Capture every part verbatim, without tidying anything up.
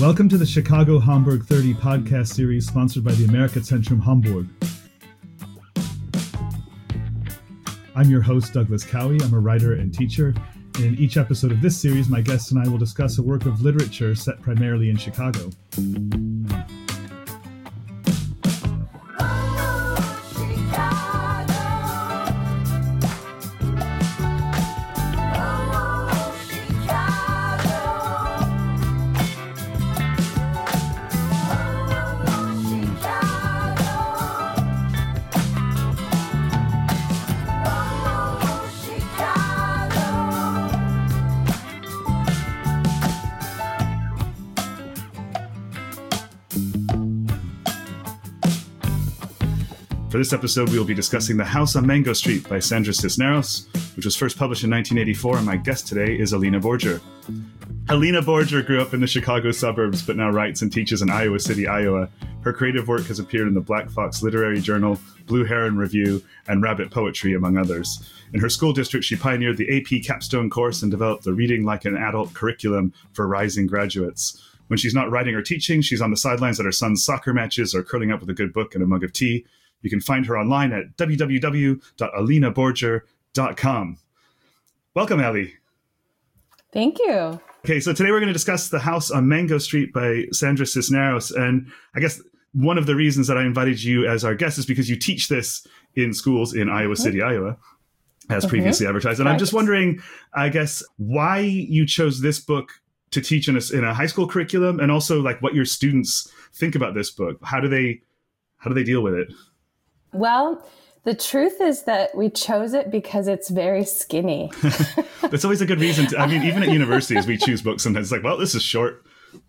Welcome to the Chicago Hamburg thirty podcast series sponsored by the Amerika-Zentrum Hamburg. I'm your host, Douglas Cowie. I'm a writer and teacher. In each episode of this series, my guests and I will discuss a work of literature set primarily in Chicago. For this episode, we will be discussing The House on Mango Street by Sandra Cisneros, which was first published in nineteen eighty-four, and my guest today is Alina Borger. Alina Borger grew up in the Chicago suburbs, but now writes and teaches in Iowa City, Iowa. Her creative work has appeared in the Black Fox Literary Journal, Blue Heron Review, and Rabbit Poetry, among others. In her school district, she pioneered the A P capstone course and developed the Reading Like an Adult curriculum for rising graduates. When she's not writing or teaching, she's on the sidelines at her son's soccer matches or curling up with a good book and a mug of tea. You can find her online at w w w dot alina borger dot com. Welcome, Ellie. Thank you. Okay, so today we're going to discuss The House on Mango Street by Sandra Cisneros. And I guess one of the reasons that I invited you as our guest is because you teach this in schools in Iowa City, mm-hmm. Iowa, as mm-hmm. previously advertised. And right. I'm just wondering, I guess, why you chose this book to teach in a, in a high school curriculum, and also like what your students think about this book. How do they, how do they deal with it? Well, the truth is that we chose it because it's very skinny. That's always a good reason to, I mean, even at universities, we choose books sometimes it's like, well, this is short.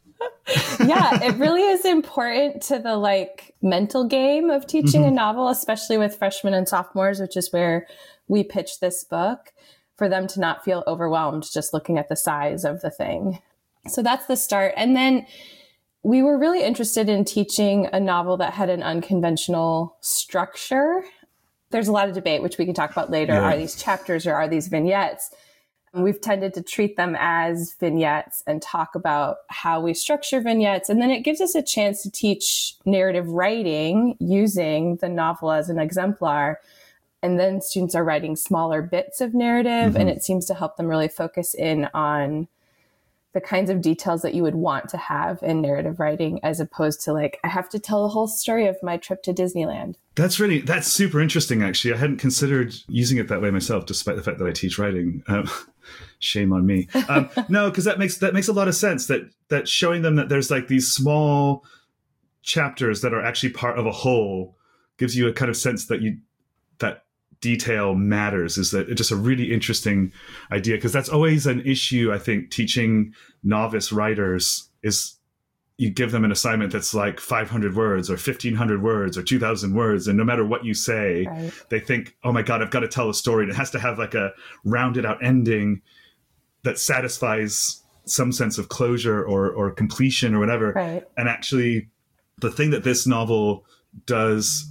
Yeah, it really is important to the like mental game of teaching mm-hmm. a novel, especially with freshmen and sophomores, which is where we pitch this book, for them to not feel overwhelmed just looking at the size of the thing. So that's the start. And then we were really interested in teaching a novel that had an unconventional structure. There's a lot of debate, which we can talk about later. Yeah. Are these chapters or are these vignettes? And we've tended to treat them as vignettes and talk about how we structure vignettes. And then it gives us a chance to teach narrative writing using the novel as an exemplar. And then students are writing smaller bits of narrative, mm-hmm. and it seems to help them really focus in on the kinds of details that you would want to have in narrative writing, as opposed to like, I have to tell the whole story of my trip to Disneyland. That's really, that's super interesting, actually. I hadn't considered using it that way myself, despite the fact that I teach writing. Um, shame on me. Um, no, because that makes, that makes a lot of sense, that, that showing them that there's like these small chapters that are actually part of a whole gives you a kind of sense that you, that detail matters. Is that just a really interesting idea, because that's always an issue, I think, teaching novice writers, is you give them an assignment that's like five hundred words or fifteen hundred words or two thousand words, and no matter what you say, right. they think, oh my God, I've got to tell a story, and it has to have like a rounded out ending that satisfies some sense of closure or or completion or whatever. Right. And actually, the thing that this novel does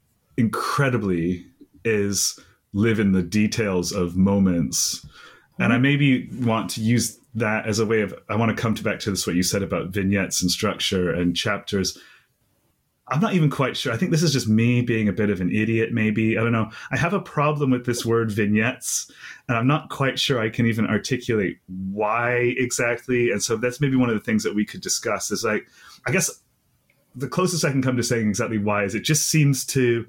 incredibly is live in the details of moments. Mm-hmm. And I maybe want to use that as a way of, I want to come to back to this, what you said about vignettes and structure and chapters. I'm not even quite sure. I think this is just me being a bit of an idiot, maybe. I don't know. I have a problem with this word vignettes, and I'm not quite sure I can even articulate why exactly. And so that's maybe one of the things that we could discuss, is like, I guess the closest I can come to saying exactly why is it just seems to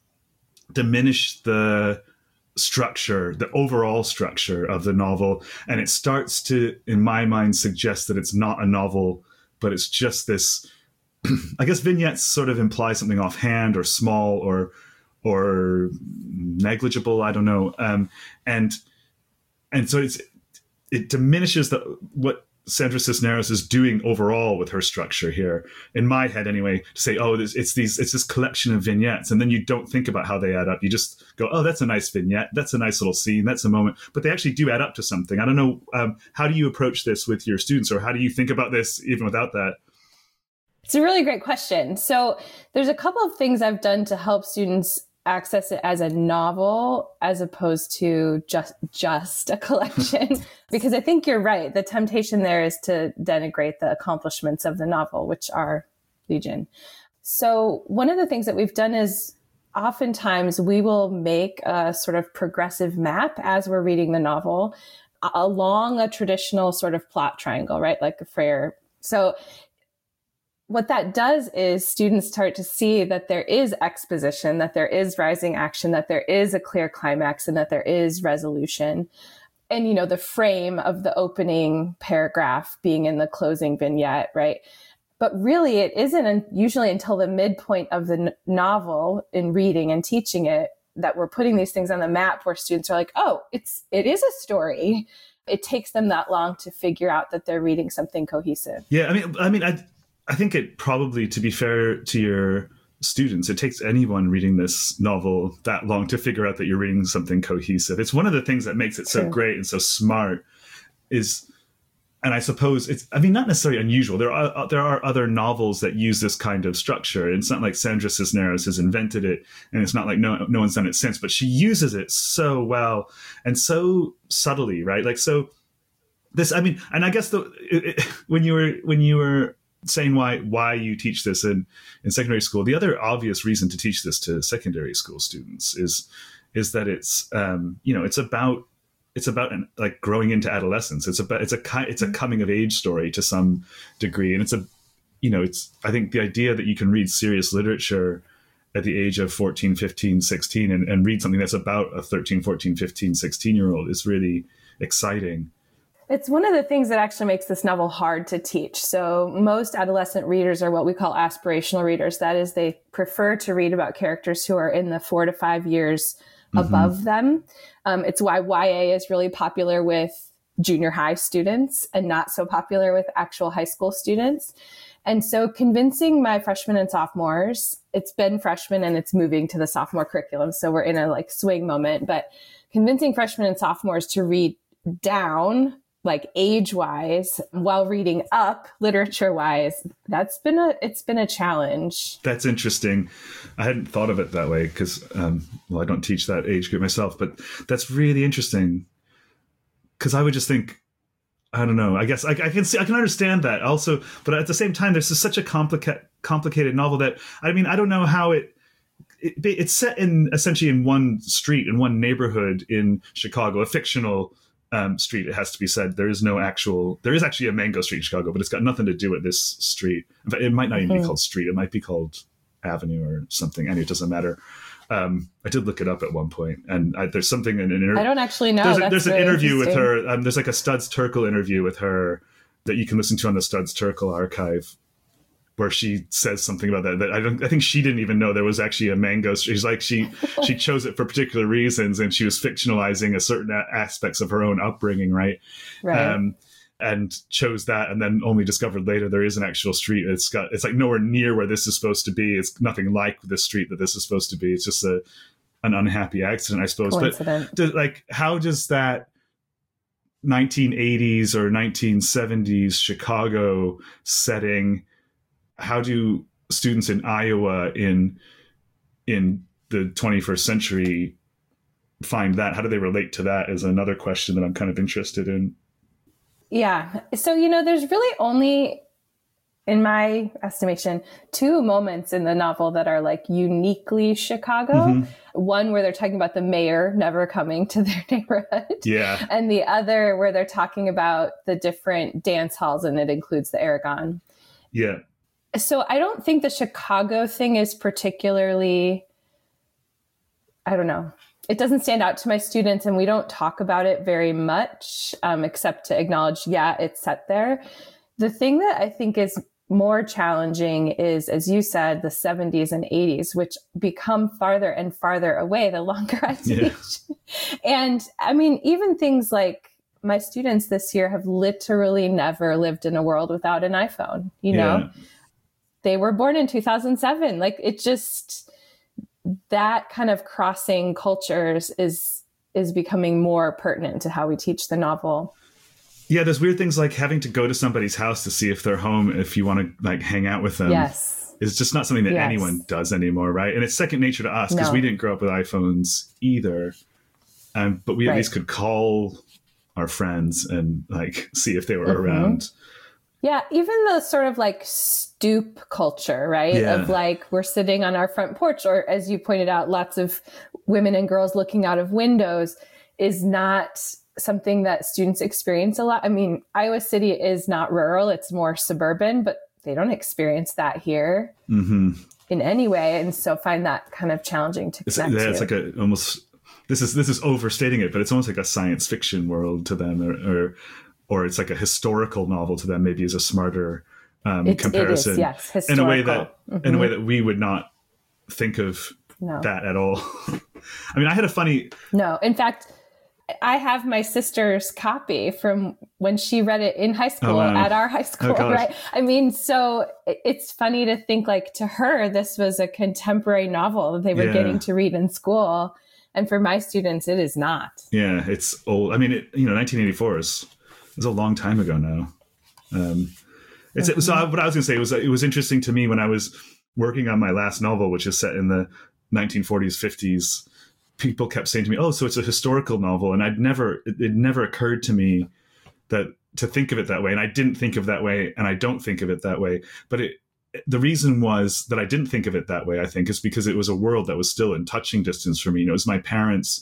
diminish the structure, the overall structure of the novel. And it starts to, in my mind, suggest that it's not a novel, but it's just this, I guess vignettes sort of imply something offhand or small or, or negligible. I don't know. Um, and, and so it's, it diminishes the, what Sandra Cisneros is doing overall with her structure here, in my head anyway, to say, oh, this, it's these, it's this collection of vignettes, and then you don't think about how they add up. You just go, oh, that's a nice vignette, that's a nice little scene, that's a moment, but they actually do add up to something. I don't know, um, how do you approach this with your students, or how do you think about this even without that? It's a really great question. So there's a couple of things I've done to help students access it as a novel as opposed to just just a collection. Because I think you're right. The temptation there is to denigrate the accomplishments of the novel, which are legion. So one of the things that we've done is oftentimes we will make a sort of progressive map as we're reading the novel along a traditional sort of plot triangle, right? Like a Freyr. So what that does is students start to see that there is exposition, that there is rising action, that there is a clear climax, and that there is resolution. And, you know, the frame of the opening paragraph being in the closing vignette, right? But really, it isn't usually until the midpoint of the n- novel in reading and teaching it that we're putting these things on the map where students are like, oh, it's it is a story. It takes them that long to figure out that they're reading something cohesive. Yeah, I mean, I mean, I I think it probably, to be fair to your students, it takes anyone reading this novel that long to figure out that you're reading something cohesive. It's one of the things that makes it so True. great and so smart is, and I suppose it's, I mean, not necessarily unusual. There are there are other novels that use this kind of structure. It's not like Sandra Cisneros has invented it, and it's not like no no one's done it since, but she uses it so well and so subtly, right? Like, so this, I mean, and I guess the it, it, when you were when you were saying why why you teach this in, in secondary school, the other obvious reason to teach this to secondary school students is is that it's um, you know it's about it's about an, like growing into adolescence. It's about it's a it's a coming of age story to some degree, and it's a you know it's I think the idea that you can read serious literature at the age of fourteen, fifteen, sixteen and, and read something that's about a thirteen, fourteen, fifteen, sixteen year old is really exciting. It's one of the things that actually makes this novel hard to teach. So most adolescent readers are what we call aspirational readers. That is, they prefer to read about characters who are in the four to five years mm-hmm. above them. Um, it's why Y A is really popular with junior high students and not so popular with actual high school students. And so convincing my freshmen and sophomores, it's been freshmen and it's moving to the sophomore curriculum. So we're in a like swing moment, but convincing freshmen and sophomores to read down like age-wise while reading up literature-wise, that's been a it's been a challenge. That's interesting. I hadn't thought of it that way because, um, well, I don't teach that age group myself, but that's really interesting because I would just think, I don't know, I guess I, I can see, I can understand that also, but at the same time, this is such a complicated complicated novel that, I mean, I don't know how it, it it's set in essentially in one street, in one neighborhood in Chicago, a fictional Um, street, it has to be said. There is no actual, there is actually a Mango Street in Chicago, but it's got nothing to do with this street. In fact, it might not even mm-hmm. be called street. It might be called avenue or something. Anyway, it doesn't matter. Um, I did look it up at one point, and I, there's something in an interview. I don't actually know. There's, a, That's there's an really interview with her. Um, there's like a Studs Terkel interview with her that you can listen to on the Studs Terkel archive, where she says something about that. That I don't. I think she didn't even know there was actually a Mango Street. She's like she she chose it for particular reasons, and she was fictionalizing a certain a- aspects of her own upbringing, right? Right. Um, and chose that, and then only discovered later there is an actual street. It's got it's like nowhere near where this is supposed to be. It's nothing like the street that this is supposed to be. It's just a an unhappy accident, I suppose. Coincidence. But do, like, how does that nineteen eighties or nineteen seventies Chicago setting? How do students in Iowa in in the twenty-first century find that? How do they relate to that is another question that I'm kind of interested in. Yeah. So, you know, there's really only, in my estimation, two moments in the novel that are like uniquely Chicago. Mm-hmm. One where they're talking about the mayor never coming to their neighborhood. Yeah. And the other where they're talking about the different dance halls, and it includes the Aragon. Yeah. So I don't think the Chicago thing is particularly, I don't know. It doesn't stand out to my students, and we don't talk about it very much, um, except to acknowledge, yeah, it's set there. The thing that I think is more challenging is, as you said, the seventies and eighties, which become farther and farther away the longer I teach. Yeah. And I mean, even things like my students this year have literally never lived in a world without an iPhone, you know? Yeah. They were born in two thousand seven. Like, it just, that kind of crossing cultures is is becoming more pertinent to how we teach the novel. Yeah, there's weird things like having to go to somebody's house to see if they're home, if you want to like hang out with them. Yes. is just not something that yes. anyone does anymore, right? And it's second nature to us because No. we didn't grow up with iPhones either. Um, but we at Right. least could call our friends and like see if they were Mm-hmm. around. Yeah, even the sort of like stoop culture, right? Yeah. Of like we're sitting on our front porch, or as you pointed out, lots of women and girls looking out of windows is not something that students experience a lot. I mean, Iowa City is not rural, it's more suburban, but they don't experience that here Mm-hmm. in any way. And so find that kind of challenging to It's, connect yeah, to. it's like a almost this is this is overstating it, but it's almost like a science fiction world to them, or or, or it's like a historical novel to them. Maybe is a smarter um, It- it is, comparison, yes, in a way historical. that in a way that we would not think of No. that at all. I mean, I had a funny. No, in fact, I have my sister's copy from when she read it in high school, Oh, wow. at our high school, gosh. right? I mean, so it- it's funny to think like to her, this was a contemporary novel that they were Yeah. getting to read in school. And for my students, it is not. Yeah, it's old. I mean, it, you know, nineteen eighty-four is is a long time ago now. Um, it's Mm-hmm. so I, what I was going to say was that it was interesting to me when I was working on my last novel, which is set in the nineteen forties, fifties. People kept saying to me, "Oh, so it's a historical novel," and I'd never it, it never occurred to me that to think of it that way, and I didn't think of it that way, and I don't think of it that way. But it, the reason was that I didn't think of it that way, I think, is because it was a world that was still in touching distance for me. You know, it was my parents'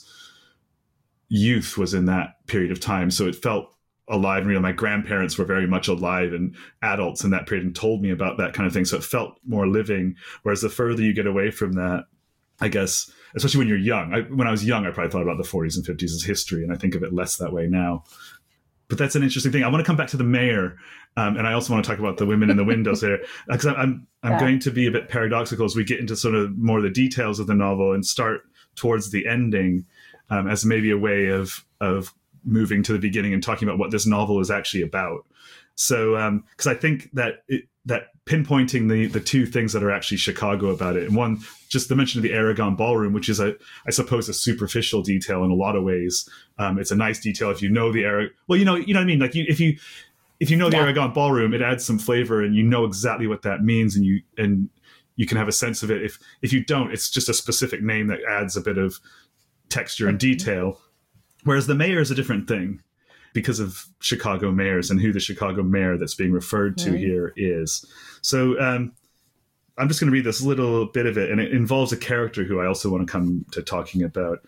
youth was in that period of time, so it felt alive and real. My grandparents were very much alive and adults in that period and told me about that kind of thing, so it felt more living. Whereas the further you get away from that, I guess, especially when you're young. I, when I was young, I probably thought about the forties and fifties as history, and I think of it less that way now. But that's an interesting thing. I want to come back to the mayor, um, and I also want to talk about the women in the windows there, because I'm I'm Yeah. going to be a bit paradoxical as we get into sort of more of the details of the novel and start towards the ending, um, as maybe a way of of moving to the beginning and talking about what this novel is actually about. So, because um, I think that it, that pinpointing the the two things that are actually Chicago about it, and one, just the mention of the Aragon Ballroom, which is a, I suppose, a superficial detail in a lot of ways. Um, it's a nice detail if you know the Aragon. Well, you know, you know what I mean. Like you, if you if you know the Yeah. Aragon Ballroom, it adds some flavor, and you know exactly what that means, and you and you can have a sense of it. If if you don't, it's just a specific name that adds a bit of texture and detail. Whereas the mayor is a different thing, because of Chicago mayors and who the Chicago mayor that's being referred to Right. here is. So um, I'm just going to read this little bit of it, and it involves a character who I also want to come to talking about.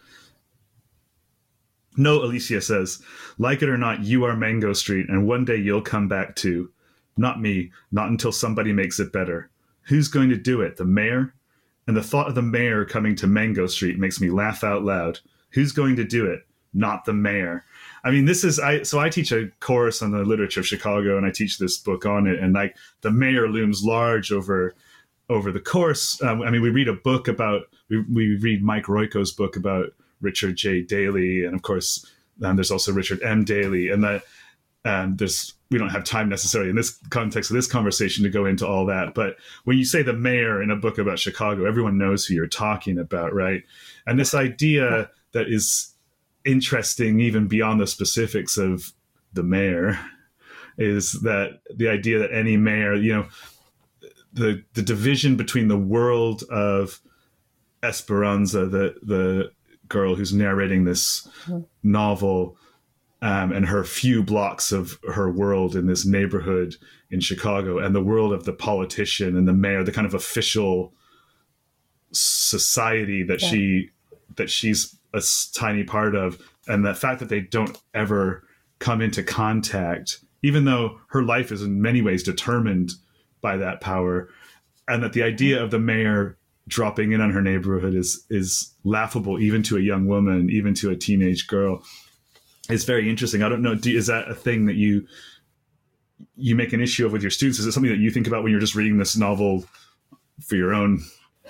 No, Alicia says, like it or not, you are Mango Street, and one day you'll come back too. Not me, not until somebody makes it better. Who's going to do it? The mayor? And the thought of the mayor coming to Mango Street makes me laugh out loud. Who's going to do it? Not the mayor. I mean, this is I. So I teach a course on the literature of Chicago, and I teach this book on it. And like the mayor looms large over over the course. Um, I mean, we read a book about we we read Mike Royko's book about Richard J. Daley, and of course, um, there's also Richard M. Daley, and that um, there's we don't have time necessarily in this context of this conversation to go into all that. But when you say the mayor in a book about Chicago, everyone knows who you're talking about, right? And this idea that is interesting even beyond the specifics of the mayor is that the idea that any mayor, you know, the the division between the world of Esperanza, the the girl who's narrating this mm-hmm. novel, um, and her few blocks of her world in this neighborhood in Chicago, and the world of the politician and the mayor, the kind of official society that yeah. she that she's a tiny part of, and the fact that they don't ever come into contact, even though her life is in many ways determined by that power, and that the idea of the mayor dropping in on her neighborhood is is laughable even to a young woman, even to a teenage girl, is very interesting. I don't know, do, is that a thing that you you make an issue of with your students? Is it something that you think about when you're just reading this novel for your own?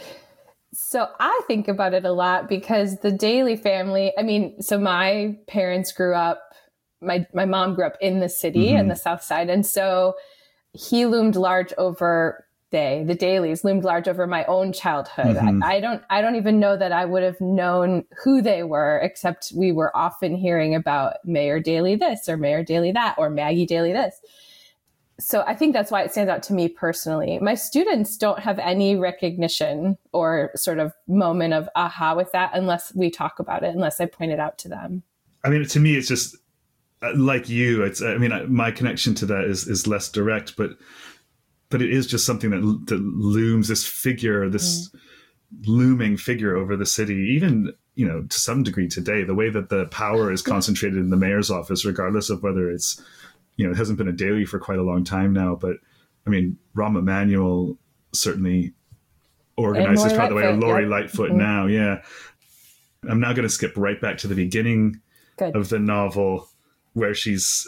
So I think about it a lot because the Daley family, I mean, so my parents grew up, my, my mom grew up in the city mm-hmm. in the South Side. And so he loomed large over, they, the Daleys loomed large over my own childhood. Mm-hmm. I, I don't, I don't even know that I would have known who they were, except we were often hearing about Mayor Daley this or Mayor Daley that, or Maggie Daley this. so I think that's why it stands out to me personally. My students don't have any recognition or sort of moment of aha with that unless we talk about it, unless I point it out to them. I mean, to me, it's just like you. It's, I mean, my connection to that is is less direct, but but it is just something that, that looms, this figure, this mm. looming figure over the city, even, you know, to some degree today, the way that the power is concentrated in the mayor's office, regardless of whether it's, you know, it hasn't been a daily for quite a long time now, but I mean, Rahm Emanuel certainly organizes probably the way of Lori yep. Lightfoot mm-hmm. now. Yeah. I'm now going to skip right back to the beginning Good. Of the novel where she's,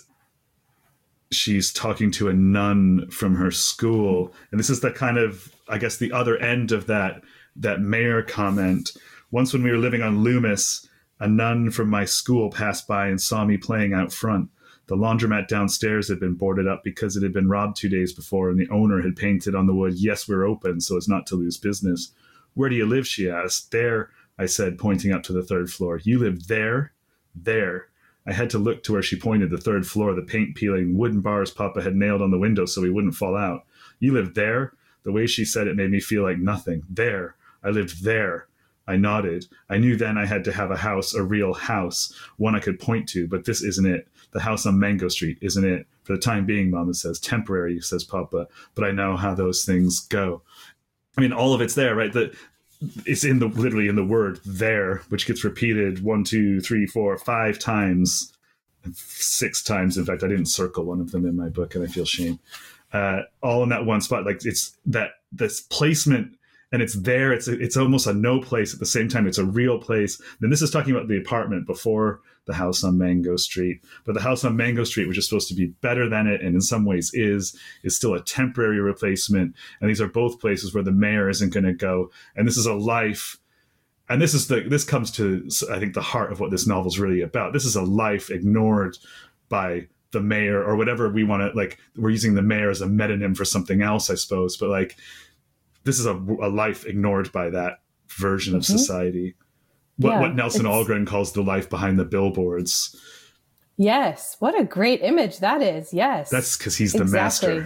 she's talking to a nun from her school. And this is the kind of, I guess, the other end of that, that mayor comment. Once when we were living on Loomis, a nun from my school passed by and saw me playing out front. The laundromat downstairs had been boarded up because it had been robbed two days before, and the owner had painted on the wood, "Yes, we're open," so as not to lose business. "Where do you live?" she asked. "There," I said, pointing up to the third floor. "You live there?" "There." I had to look to where she pointed, the third floor, the paint-peeling wooden bars Papa had nailed on the window so he wouldn't fall out. "You live there?" The way she said it made me feel like nothing. "There. I lived there." I nodded. I knew then I had to have a house, a real house, one I could point to, but this isn't it. The house on Mango Street isn't it. For the time being, Mama says. Temporary, says Papa, but I know how those things go. I mean, all of it's there, right? The, it's in the literally in the word there, which gets repeated one, two, three, four, five times, six times. In fact, I didn't circle one of them in my book, and I feel shame. Uh, all in that one spot. Like it's that this placement. And it's there. It's it's almost a no place at the same time. It's a real place. Then this is talking about the apartment before the house on Mango Street. But the house on Mango Street, which is supposed to be better than it, and in some ways is, is still a temporary replacement. And these are both places where the mayor isn't going to go. And this is a life. And this is the this comes to, I think, the heart of what this novel is really about. This is a life ignored by the mayor, or whatever we want to, like, we're using the mayor as a metonym for something else, I suppose. But like, this is a, a life ignored by that version of mm-hmm. society. What, yeah, what Nelson Algren calls the life behind the billboards. Yes. What a great image that is. Yes. That's because he's the exactly.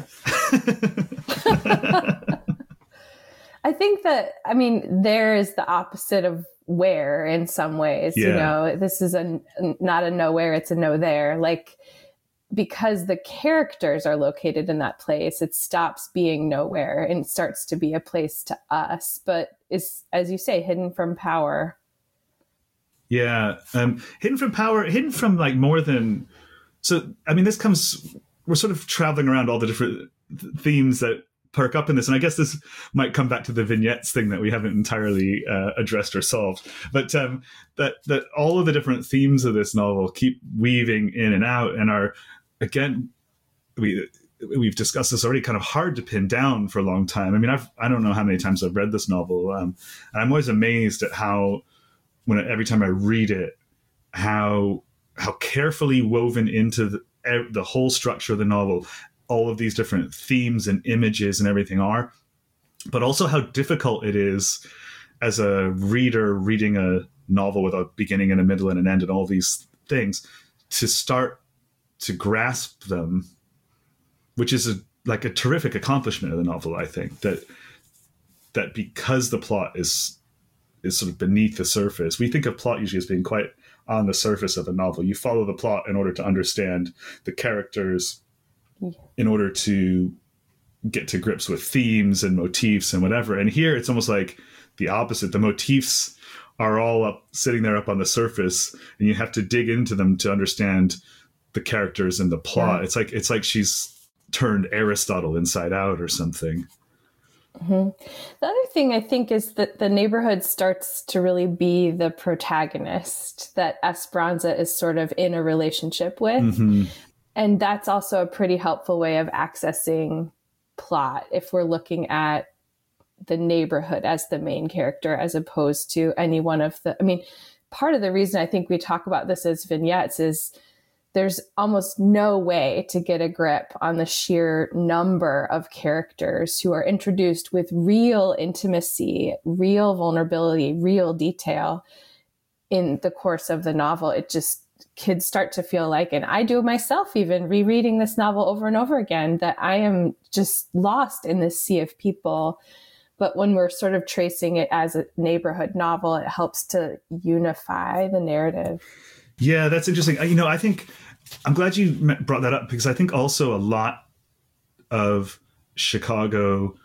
master. I think that, I mean, there is the opposite of where in some ways. Yeah. You know, this is a not a nowhere, it's a no there. Like, because the characters are located in that place, it stops being nowhere and starts to be a place to us, but is, as you say, hidden from power. Yeah. Um, hidden from power, hidden from like more than, so, I mean, this comes, we're sort of traveling around all the different th- themes that perk up in this. And I guess this might come back to the vignettes thing that we haven't entirely uh, addressed or solved, but um, that, that all of the different themes of this novel keep weaving in and out and are, again, we, we've discussed this already, kind of hard to pin down for a long time. I mean, I've, I don't know how many times I've read this novel. Um, and I'm always amazed at how, when every time I read it, how, how carefully woven into the, the whole structure of the novel, all of these different themes and images and everything are, but also how difficult it is as a reader reading a novel with a beginning and a middle and an end and all these things to start to grasp them, which is a, like a terrific accomplishment of the novel. I think that that because the plot is is sort of beneath the surface, we think of plot usually as being quite on the surface of a novel. You follow the plot in order to understand the characters, in order to get to grips with themes and motifs and whatever. And here it's almost like the opposite. The motifs are all up, sitting there up on the surface, and you have to dig into them to understand the characters and the plot. Yeah. It's like it's like she's turned Aristotle inside out or something. Mm-hmm. The other thing I think is that the neighborhood starts to really be the protagonist that Esperanza is sort of in a relationship with. Mm-hmm. And that's also a pretty helpful way of accessing plot if we're looking at the neighborhood as the main character, as opposed to any one of the, I mean, part of the reason I think we talk about this as vignettes is there's almost no way to get a grip on the sheer number of characters who are introduced with real intimacy, real vulnerability, real detail in the course of the novel. It just kids start to feel like, and I do myself even rereading this novel over and over again, that I am just lost in this sea of people. But when we're sort of tracing it as a neighborhood novel, it helps to unify the narrative. Yeah, that's interesting. You know, I think I'm glad you brought that up, because I think also a lot of Chicago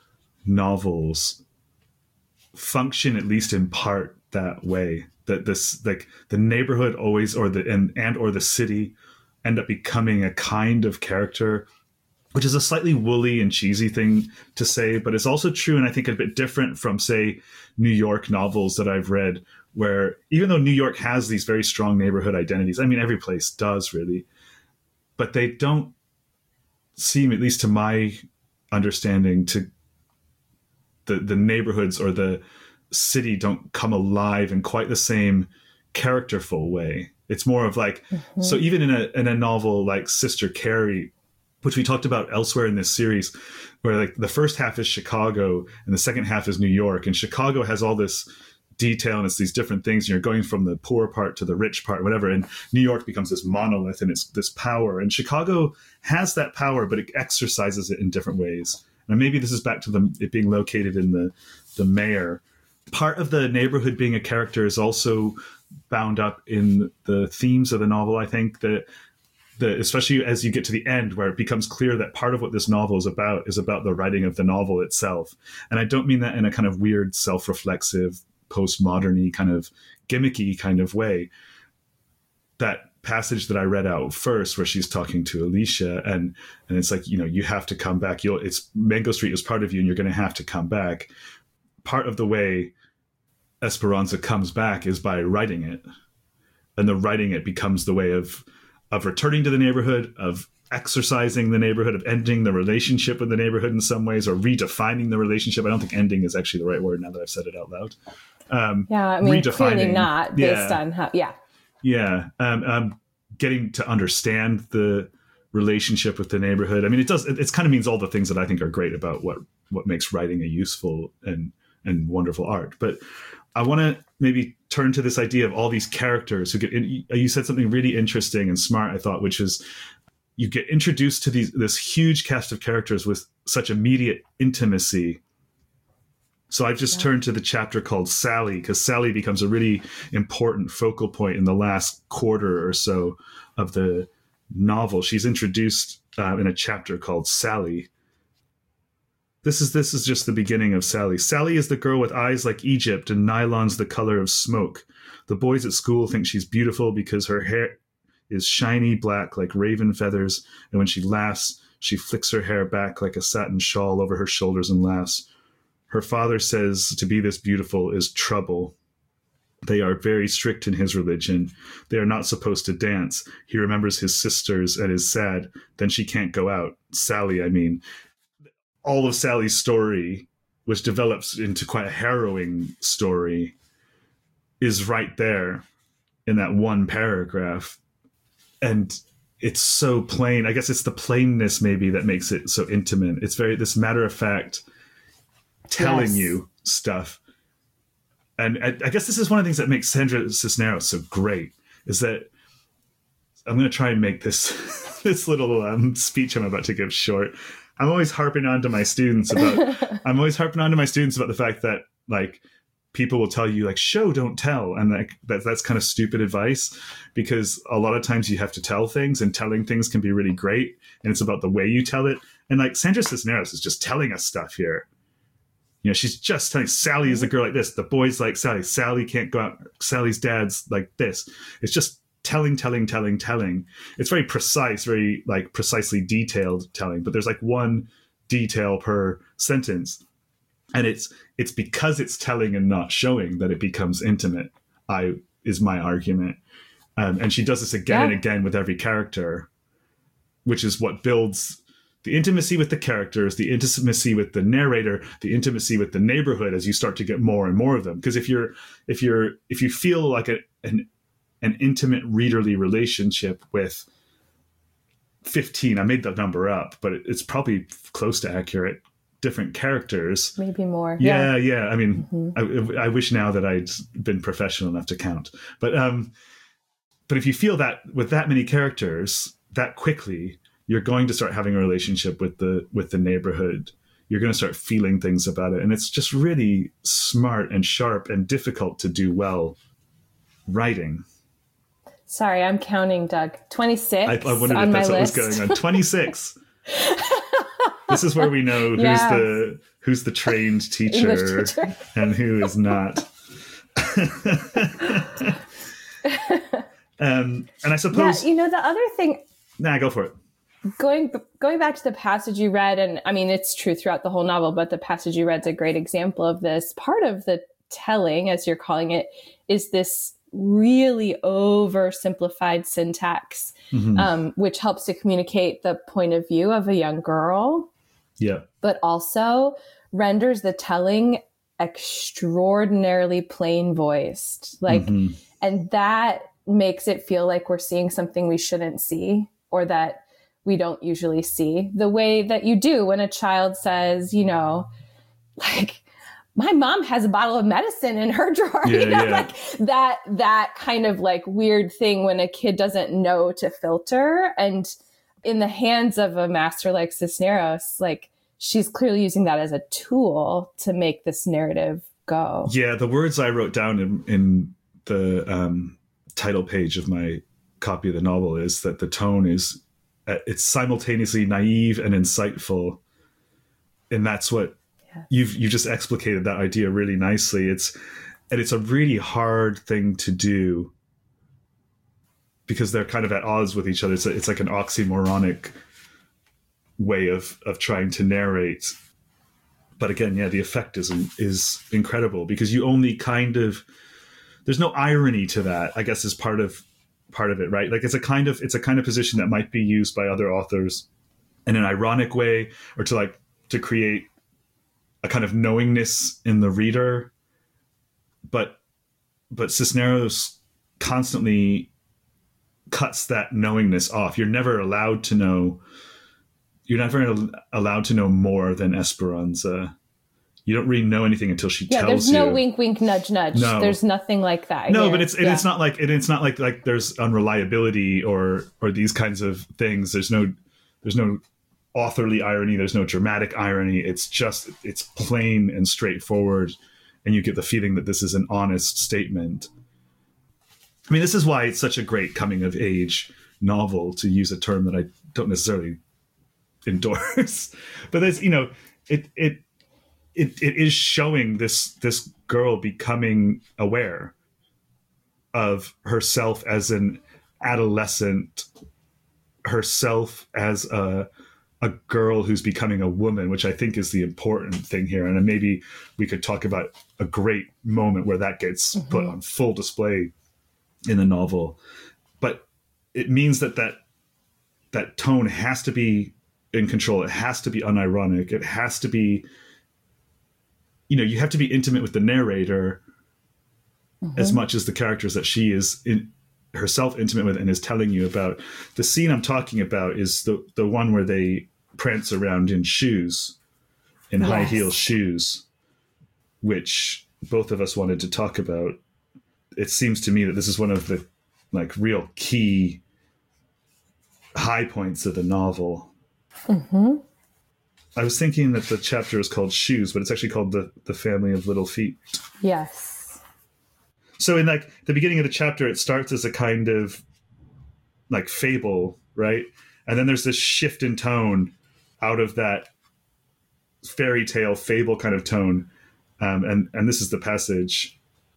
novels function, at least in part, that way. That this, like, the neighborhood always, or the and, and or the city, end up becoming a kind of character, which is a slightly woolly and cheesy thing to say, but it's also true, and I think a bit different from, say, New York novels that I've read, where even though New York has these very strong neighborhood identities, I mean, every place does really, but they don't seem, at least to my understanding, to the the neighborhoods or the city don't come alive in quite the same characterful way. It's more of like, mm-hmm. so even in a in a novel like Sister Carrie, which we talked about elsewhere in this series, where like the first half is Chicago and the second half is New York, and Chicago has all this detail and it's these different things, and you're going from the poor part to the rich part, whatever, and New York becomes this monolith and it's this power, and Chicago has that power, but it exercises it in different ways. And maybe this is back to the, it being located in the the mayor. Part of the neighborhood being a character is also bound up in the themes of the novel. I think that the, especially as you get to the end, where it becomes clear that part of what this novel is about is about the writing of the novel itself. And I don't mean that in a kind of weird, self-reflexive, postmodern-y kind of gimmicky kind of way. That passage that I read out first, where she's talking to Alicia, and and it's like, you know, you have to come back. You'll, it's Mango Street is part of you, and you're going to have to come back. Part of the way Esperanza comes back is by writing it, and the writing it becomes the way of of returning to the neighborhood, of exercising the neighborhood, of ending the relationship with the neighborhood in some ways, or redefining the relationship. I don't think ending is actually the right word now that I've said it out loud. Um, yeah, I mean, clearly not based yeah, on how. Yeah, yeah, um, um, getting to understand the relationship with the neighborhood. I mean, it does. It, it kind of means all the things that I think are great about what what makes writing a useful and and wonderful art. But I want to maybe turn to this idea of all these characters who get in. You said something really interesting and smart, I thought, which is you get introduced to these this huge cast of characters with such immediate intimacy. So I've just yeah. turned to the chapter called Sally, because Sally becomes a really important focal point in the last quarter or so of the novel. She's introduced uh, in a chapter called Sally. This is this is just the beginning of Sally. Sally is the girl with eyes like Egypt and nylons the color of smoke. The boys at school think she's beautiful because her hair is shiny black like raven feathers, and when she laughs, she flicks her hair back like a satin shawl over her shoulders and laughs. Her father says to be this beautiful is trouble. They are very strict in his religion. They are not supposed to dance. He remembers his sisters and is sad. Then she can't go out. Sally, I mean. All of Sally's story, which develops into quite a harrowing story, is right there in that one paragraph. And it's so plain. I guess it's the plainness maybe that makes it so intimate. It's very, this matter of fact, telling yes. you stuff. And I, I guess this is one of the things that makes Sandra Cisneros so great, is that I'm going to try and make this, this little um, speech I'm about to give short. I'm always harping on to my students about, I'm always harping on to my students about the fact that, like, people will tell you, like, show, don't tell. And like that, that's kind of stupid advice, because a lot of times you have to tell things, and telling things can be really great. And it's about the way you tell it. And like Sandra Cisneros is just telling us stuff here. You know, she's just telling Sally is the girl like this. The boys like Sally. Sally can't go out. Sally's dad's like this. It's just telling, telling, telling, telling. It's very precise, very like precisely detailed telling. But there's like one detail per sentence. And it's it's because it's telling and not showing that it becomes intimate, I is my argument. Um, and she does this again yeah. and again with every character, which is what builds the intimacy with the characters, the intimacy with the narrator, the intimacy with the neighborhood as you start to get more and more of them. Because if you're if you're if you feel like a, an an intimate readerly relationship with fifteen, I made that number up, but it's probably close to accurate, different characters, maybe more. Yeah, yeah. yeah. I mean, mm-hmm. I, I wish now that I'd been professional enough to count, but um, but if you feel that with that many characters that quickly, you're going to start having a relationship with the with the neighborhood. You're going to start feeling things about it. And it's just really smart and sharp and difficult to do well writing. Sorry, I'm counting, Doug. twenty-six I, I wondered on if that's my what list. was going on. twenty-six This is where we know who's yes. the who's the trained teacher, teacher. and who is not. um, and I suppose... Yeah, you know, the other thing... Nah, go for it. Going going back to the passage you read, and I mean, it's true throughout the whole novel, but the passage you read is a great example of this. Part of the telling, as you're calling it, is this really oversimplified syntax, mm-hmm. um, which helps to communicate the point of view of a young girl. Yeah. But also renders the telling extraordinarily plain voiced. Like, mm-hmm. and that makes it feel like we're seeing something we shouldn't see, or that we don't usually see, the way that you do when a child says, you know, like, my mom has a bottle of medicine in her drawer, yeah, you know, yeah. like that, that kind of like weird thing when a kid doesn't know to filter. And in the hands of a master like Cisneros, like, she's clearly using that as a tool to make this narrative go. Yeah. The words I wrote down in, in the um, title page of my copy of the novel is that the tone is, it's simultaneously naive and insightful. And that's what yeah. you've, you just explicated that idea really nicely. It's, and it's a really hard thing to do because they're kind of at odds with each other. It's, a, it's like an oxymoronic way of, of trying to narrate. But again, yeah, the effect is, is incredible because you only kind of, there's no irony to that, I guess, is part of, part of it, right? Like it's a kind of it's a kind of position that might be used by other authors in an ironic way, or to like to create a kind of knowingness in the reader. But but Cisneros constantly cuts that knowingness off. You're never allowed to know. You're never allowed to know more than Esperanza. You don't really know anything until she yeah, tells you. Yeah, there's no wink, wink, nudge, nudge. No. There's nothing like that. No, here. but it's yeah. it's not like it, it's not like like there's unreliability or or these kinds of things. There's no there's no authorly irony. There's no dramatic irony. It's just it's plain and straightforward, and you get the feeling that this is an honest statement. I mean, this is why it's such a great coming of age novel, to use a term that I don't necessarily endorse, but there's you know it it. It, it is showing this this girl becoming aware of herself as an adolescent, herself as a a girl who's becoming a woman, which I think is the important thing here. And maybe we could talk about a great moment where that gets mm-hmm. put on full display in the novel. But it means that that that tone has to be in control. It has to be unironic. It has to be, you know, you have to be intimate with the narrator mm-hmm. as much as the characters that she is in herself intimate with and is telling you about. The scene I'm talking about is the, the one where they prance around in shoes, in yes. high heel shoes, which both of us wanted to talk about. It seems to me that this is one of the like real key high points of the novel. Mm-hmm. I was thinking that the chapter is called Shoes, but it's actually called the, the Family of Little Feet. Yes. So in like the beginning of the chapter, it starts as a kind of like fable, right? And then there's this shift in tone out of that fairy tale fable kind of tone. Um, and, and this is the passage.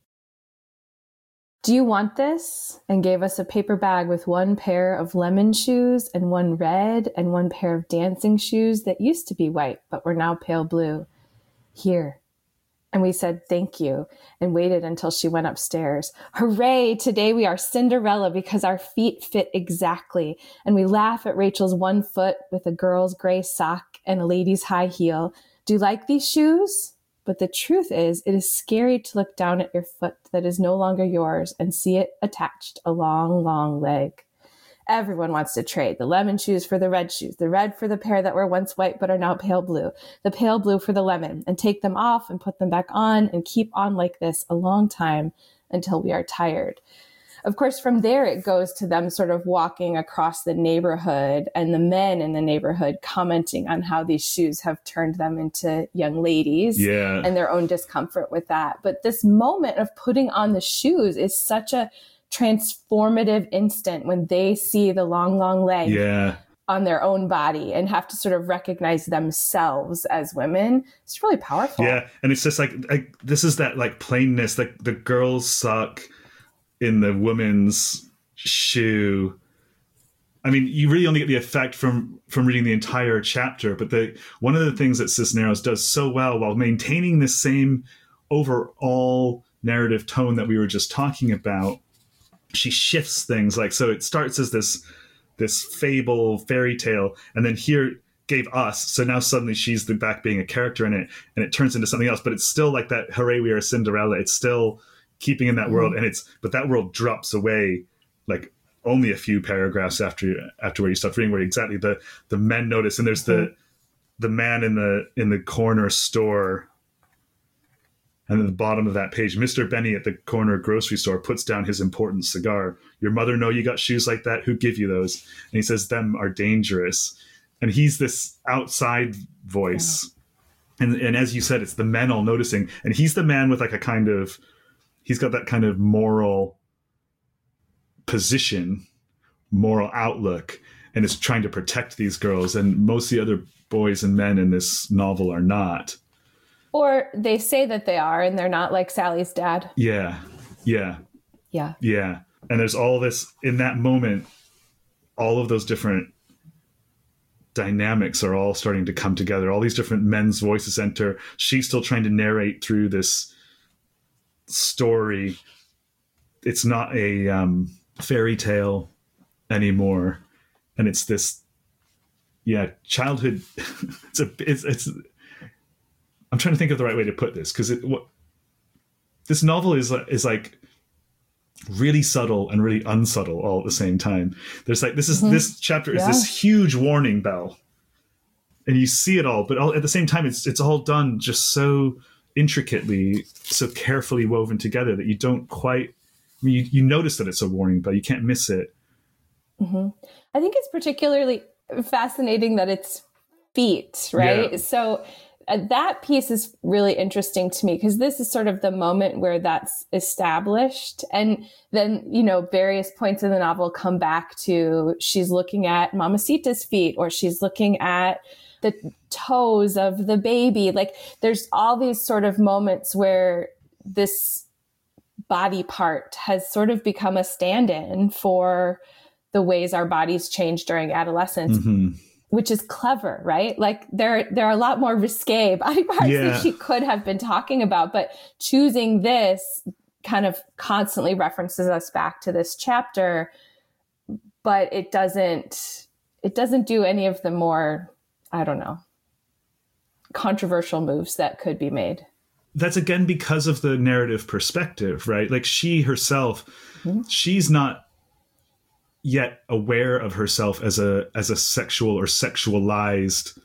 Do you want this? And gave us a paper bag with one pair of lemon shoes and one red and one pair of dancing shoes that used to be white, but were now pale blue. Here. And we said, thank you, and waited until she went upstairs. Hooray! Today we are Cinderella because our feet fit exactly. And we laugh at Rachel's one foot with a girl's gray sock and a lady's high heel. Do you like these shoes? But the truth is, it is scary to look down at your foot that is no longer yours and see it attached a long, long leg. Everyone wants to trade the lemon shoes for the red shoes, the red for the pair that were once white but are now pale blue, the pale blue for the lemon, and take them off and put them back on and keep on like this a long time until we are tired. of course, from there, it goes to them sort of walking across the neighborhood and the men in the neighborhood commenting on how these shoes have turned them into young ladies yeah. and their own discomfort with that. But this moment of putting on the shoes is such a transformative instant when they see the long, long leg yeah. on their own body and have to sort of recognize themselves as women. It's really powerful. Yeah. And it's just like, like this is that like plainness, like the girls suck in the woman's shoe. I mean, you really only get the effect from from reading the entire chapter, but the one of the things that Cisneros does so well while maintaining the same overall narrative tone that we were just talking about, she shifts things. Like, so it starts as this this fable fairy tale, and then here gave us, so now suddenly she's the back being a character in it, and it turns into something else, but it's still like that hooray we are Cinderella. It's still keeping in that mm-hmm. world, and it's but that world drops away like only a few paragraphs after after where you start reading, where exactly the the men notice, and there's mm-hmm. the the man in the in the corner store, and at the bottom of that page, Mister Benny at the corner grocery store puts down his important cigar. Your mother know you got shoes like that? Who give you those? And he says, them are dangerous. And he's this outside voice. Yeah. And and as you said, it's the men all noticing. And he's the man with like a kind of, he's got that kind of moral position, moral outlook, and is trying to protect these girls. And most of the other boys and men in this novel are not. Or they say that they are, and they're not, like Sally's dad. Yeah. Yeah. Yeah. Yeah. And there's all this, in that moment, all of those different dynamics are all starting to come together. All these different men's voices enter. She's still trying to narrate through this story. It's not a um, fairy tale anymore. And it's this, yeah, childhood. it's a, it's, it's, I'm trying to think of the right way to put this, because it, what, this novel is is like really subtle and really unsubtle all at the same time. There's like this is mm-hmm. this chapter is yeah. this huge warning bell, and you see it all, but all, at the same time, it's it's all done just so intricately, so carefully woven together that you don't quite. I mean, you, you notice that it's a warning bell. You can't miss it. Mm-hmm. I think it's particularly fascinating that it's feet, right? Yeah. So. Uh, that piece is really interesting to me because this is sort of the moment where that's established. And then, you know, various points in the novel come back to she's looking at Mamacita's feet, or she's looking at the toes of the baby. Like there's all these sort of moments where this body part has sort of become a stand-in for the ways our bodies change during adolescence. Mm-hmm. Which is clever, right? Like there, there are a lot more risque body parts yeah. that she could have been talking about, but choosing this kind of constantly references us back to this chapter, but it doesn't, it doesn't do any of the more, I don't know, controversial moves that could be made. That's again because of the narrative perspective, right? Like she herself, mm-hmm. she's not yet aware of herself as a as a sexual or sexualized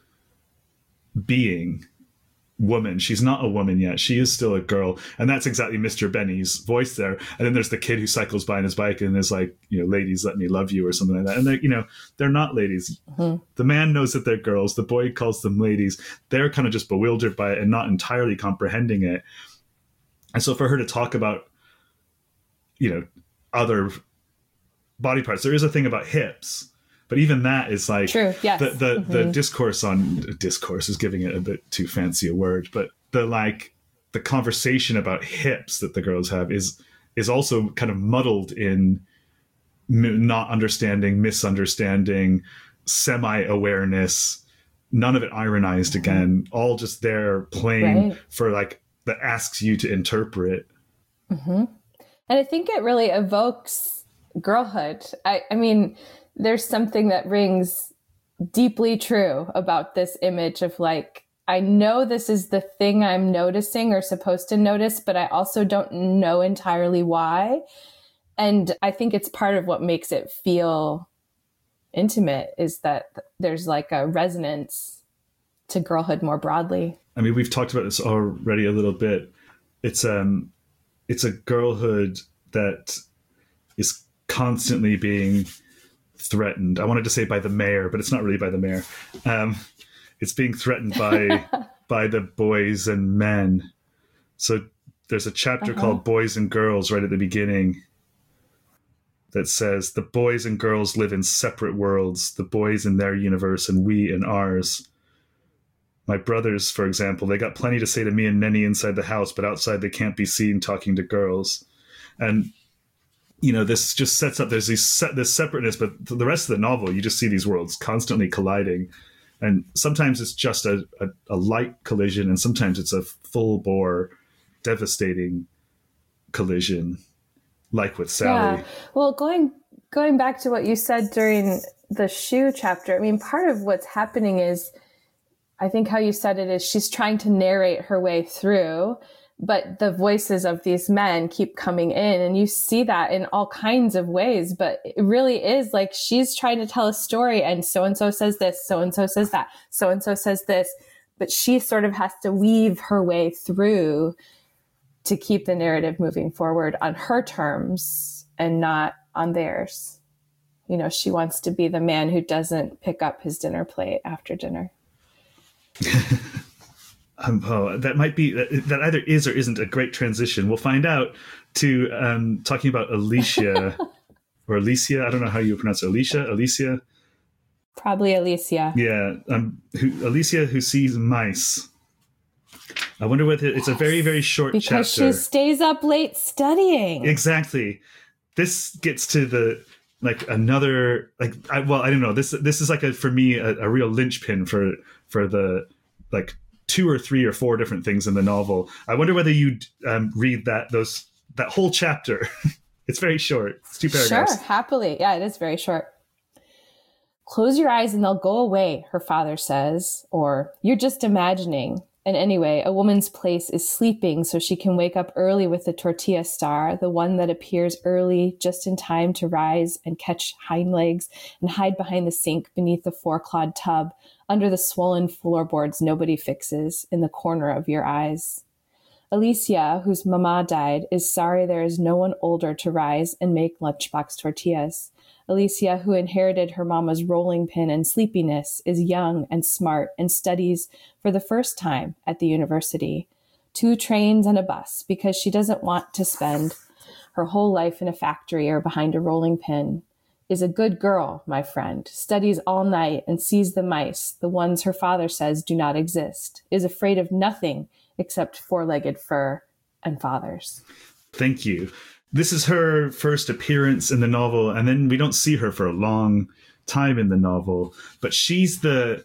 being woman. She's not a woman yet. She is still a girl. And that's exactly Mister Benny's voice there. And then there's the kid who cycles by on his bike and is like, you know, ladies, let me love you, or something like that. And they, you know, they're not ladies. Mm-hmm. The man knows that they're girls. The boy calls them ladies. They're kind of just bewildered by it and not entirely comprehending it. And so for her to talk about, you know, other body parts, there is a thing about hips, but even that is like True, yes. the the, mm-hmm. the discourse on discourse is giving it a bit too fancy a word, but the like the conversation about hips that the girls have is is also kind of muddled in m- not understanding, misunderstanding, semi-awareness, none of it ironized mm-hmm. again, all just there plain right. for like that asks you to interpret. Mm-hmm. And I think it really evokes girlhood. I, I mean, there's something that rings deeply true about this image of like, I know this is the thing I'm noticing or supposed to notice, but I also don't know entirely why. And I think it's part of what makes it feel intimate is that there's like a resonance to girlhood more broadly. I mean, we've talked about this already a little bit. It's um, it's a girlhood that is constantly being threatened. I wanted to say by the mayor, but it's not really by the mayor. Um, it's being threatened by by the boys and men. So there's a chapter uh-huh. called Boys and Girls right at the beginning that says the boys and girls live in separate worlds, the boys in their universe and we in ours. My brothers, for example, they got plenty to say to me and Nenny inside the house, but outside they can't be seen talking to girls. And, you know, this just sets up, there's these se- this separateness, but the rest of the novel, you just see these worlds constantly colliding. And sometimes it's just a, a, a light collision, and sometimes it's a full-bore, devastating collision, like with Sally. Yeah. Well, going going back to what you said during the shoe chapter, I mean, part of what's happening is, I think how you said it is she's trying to narrate her way through, but the voices of these men keep coming in, and you see that in all kinds of ways. But it really is like she's trying to tell a story, and so-and-so says this, so-and-so says that, so-and-so says this, but she sort of has to weave her way through to keep the narrative moving forward on her terms and not on theirs. You know, she wants to be the man who doesn't pick up his dinner plate after dinner. um, oh, that might be that either is or isn't a great transition. We'll find out to um, talking about Alicia or Alicia. I don't know how you pronounce it. Alicia, Alicia, probably Alicia. Yeah, um, who, Alicia who sees mice. I wonder whether it's yes, a very very short because chapter. Because she stays up late studying. Exactly. This gets to the. Like another, like, I, well, I don't know. This this is like a for me a, a real linchpin for for the like two or three or four different things in the novel. I wonder whether you'd um, read that those that whole chapter. It's very short. It's two paragraphs. Sure, happily. Yeah, it is very short. Close your eyes and they'll go away, her father says, or you're just imagining. And anyway, a woman's place is sleeping so she can wake up early with the tortilla star, the one that appears early just in time to rise and catch hind legs and hide behind the sink beneath the four-clawed tub, under the swollen floorboards nobody fixes, in the corner of your eyes. Alicia, whose mama died, is sorry there is no one older to rise and make lunchbox tortillas. Alicia, who inherited her mama's rolling pin and sleepiness, is young and smart and studies for the first time at the university. Two trains and a bus, because she doesn't want to spend her whole life in a factory or behind a rolling pin. Is a good girl, my friend, studies all night and sees the mice, the ones her father says do not exist. Is afraid of nothing except four-legged fur and fathers. Thank you. This is her first appearance in the novel, and then we don't see her for a long time in the novel. But she's the,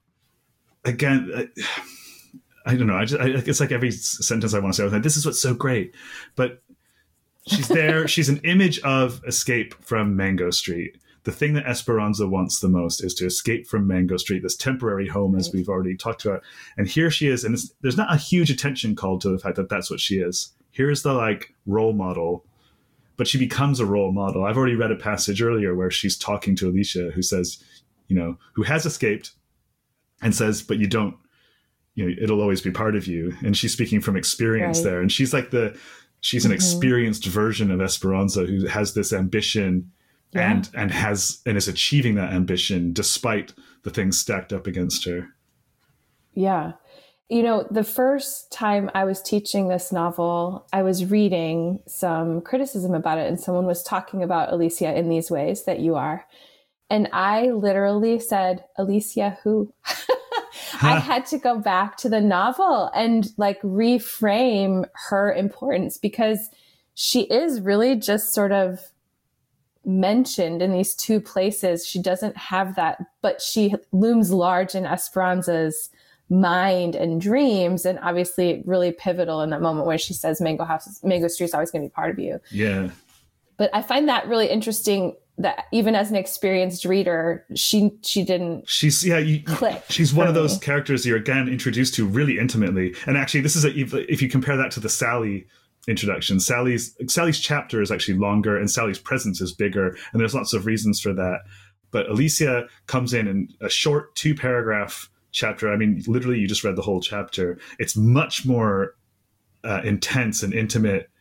again, I, I don't know. I just, I, it's like every sentence I want to say, I was like, this is what's so great. But she's there. She's an image of escape from Mango Street. The thing that Esperanza wants the most is to escape from Mango Street, this temporary home, as we've already talked about. And here she is, and it's, there's not a huge attention called to the fact that that's what she is. Here's the like role model, but she becomes a role model. I've already read a passage earlier where she's talking to Alicia, who says, you know, who has escaped, and says, but you don't, you know, it'll always be part of you. And she's speaking from experience right. there. And she's like the, she's an mm-hmm. experienced version of Esperanza who has this ambition yeah. and, and has, and is achieving that ambition despite the things stacked up against her. Yeah. You know, the first time I was teaching this novel, I was reading some criticism about it, and someone was talking about Alicia in these ways that you are. And I literally said, Alicia, who? I had to go back to the novel and like reframe her importance, because she is really just sort of mentioned in these two places. She doesn't have that, but she looms large in Esperanza's mind and dreams, and obviously really pivotal in that moment where she says Mango House, Mango Street is always going to be part of you. Yeah. But I find that really interesting that even as an experienced reader, she she didn't she's yeah you, click. She's one of those me. characters you're again introduced to really intimately. And actually, this is a, if you compare that to the Sally introduction, Sally's Sally's chapter is actually longer, and Sally's presence is bigger, and there's lots of reasons for that. But Alicia comes in in a short two paragraph chapter. I mean, literally, you just read the whole chapter. It's much more uh, intense and intimate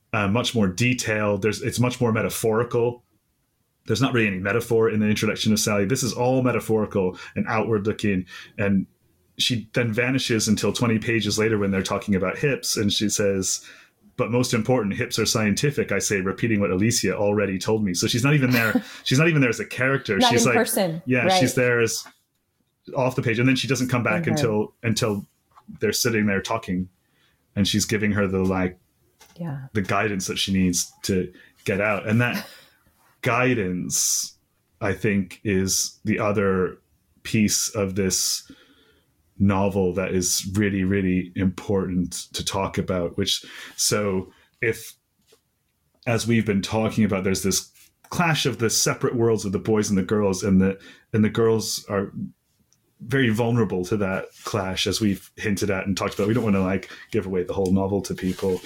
uh, much more detailed. There's it's much more metaphorical. There's not really any metaphor in the introduction of Sally. This is all metaphorical and outward looking. And she then vanishes until twenty pages later when they're talking about hips. And she says, but most important, hips are scientific, I say, repeating what Alicia already told me. So she's not even there. She's not even there as a character. Not she's in like, person. yeah, right. she's there as off the page. And then she doesn't come back Okay. until, until they're sitting there talking, and she's giving her the, like, Yeah. the guidance that she needs to get out. And that guidance, I think, is the other piece of this novel that is really, really important to talk about. Which, so if, as we've been talking about, there's this clash of the separate worlds of the boys and the girls, and the and the girls are very vulnerable to that clash, as we've hinted at and talked about. We don't want to like give away the whole novel to people.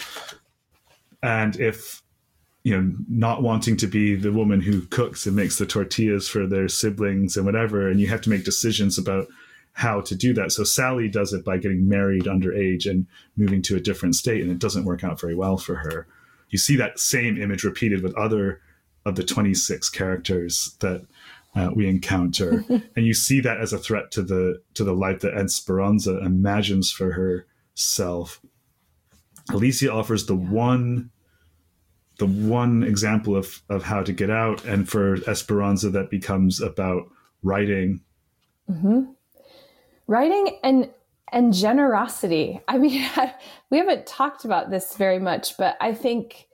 And if, you know, not wanting to be the woman who cooks and makes the tortillas for their siblings and whatever, and you have to make decisions about how to do that. So Sally does it by getting married underage and moving to a different state, and it doesn't work out very well for her. You see that same image repeated with other of the twenty-six characters that uh, we encounter. And you see that as a threat to the to the life that Esperanza imagines for herself. Alicia offers the one the one example of, of how to get out, and for Esperanza that becomes about writing. Mm-hmm. Writing and and generosity. I mean, we haven't talked about this very much, but I think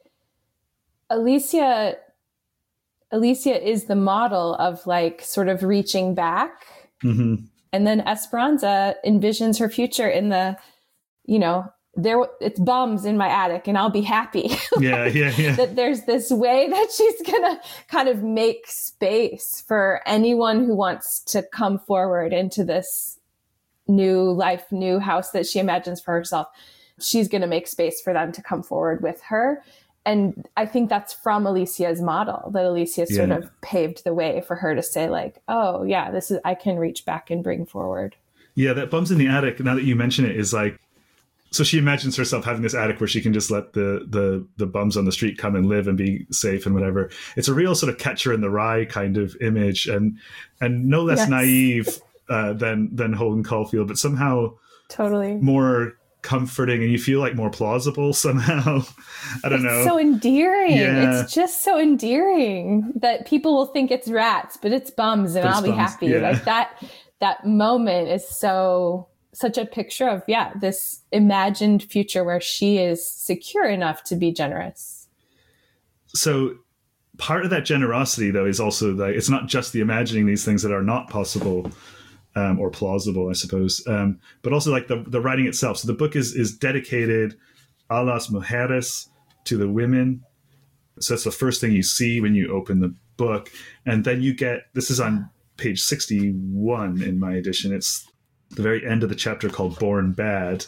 Alicia Alicia is the model of like sort of reaching back. Mm-hmm. And then Esperanza envisions her future in the, you know, there it's bums in my attic and I'll be happy. Yeah, yeah, yeah. That there's this way that she's gonna kind of make space for anyone who wants to come forward into this new life, new house that she imagines for herself. She's gonna make space for them to come forward with her. And I think that's from Alicia's model, that Alicia sort Yeah. of paved the way for her to say like, oh yeah, this is, I can reach back and bring forward. Yeah, that bums in the attic, now that you mention it, is like, so she imagines herself having this attic where she can just let the, the, the bums on the street come and live and be safe and whatever. It's a real sort of Catcher in the Rye kind of image, and and no less Yes. naive uh, than than Holden Caulfield, but somehow Totally. more comforting, and you feel like more plausible somehow. I don't It's know. so endearing. Yeah. It's just so endearing that people will think it's rats, but it's bums and But it's I'll be bums, happy. yeah. Like that, that moment is so, such a picture of, yeah, this imagined future where she is secure enough to be generous. So part of that generosity, though, is also like, it's not just the imagining these things that are not possible um, or plausible, I suppose, um, but also like the, the writing itself. So the book is is dedicated a las mujeres, to the women. So that's the first thing you see when you open the book. And then you get, this is on page sixty-one in my edition. It's the very end of the chapter called Born Bad.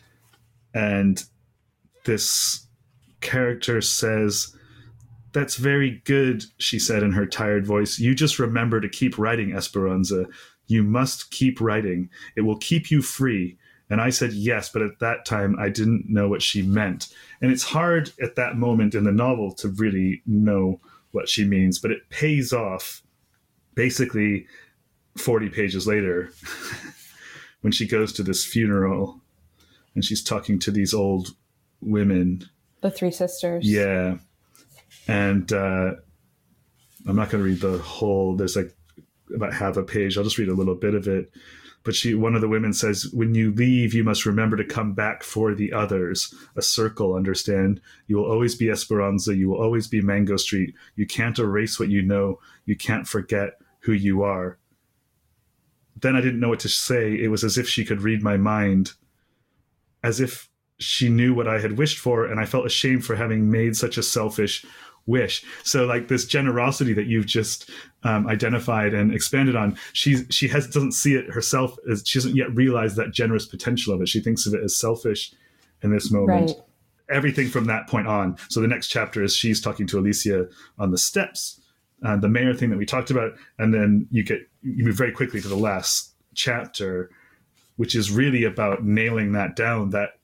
And this character says, "That's very good," she said in her tired voice. "You just remember to keep writing, Esperanza. You must keep writing. It will keep you free." And I said yes, but at that time I didn't know what she meant. And it's hard at that moment in the novel to really know what she means, but it pays off basically forty pages later when she goes to this funeral and she's talking to these old women. The three sisters. Yeah. And uh, I'm not going to read the whole, there's like about half a page. I'll just read a little bit of it. But she, one of the women says, "When you leave, you must remember to come back for the others. A circle, understand? You will always be Esperanza. You will always be Mango Street. You can't erase what you know. You can't forget who you are." Then I didn't know what to say. It was as if she could read my mind, as if she knew what I had wished for, and I felt ashamed for having made such a selfish wish. So like this generosity that you've just um, identified and expanded on, she she has doesn't see it herself as, she doesn't yet realize that generous potential of it. She thinks of it as selfish in this moment. Right. Everything from that point on. So the next chapter is she's talking to Alicia on the steps, uh, the mayor thing that we talked about, and then you get you move very quickly to the last chapter, which is really about nailing that down, that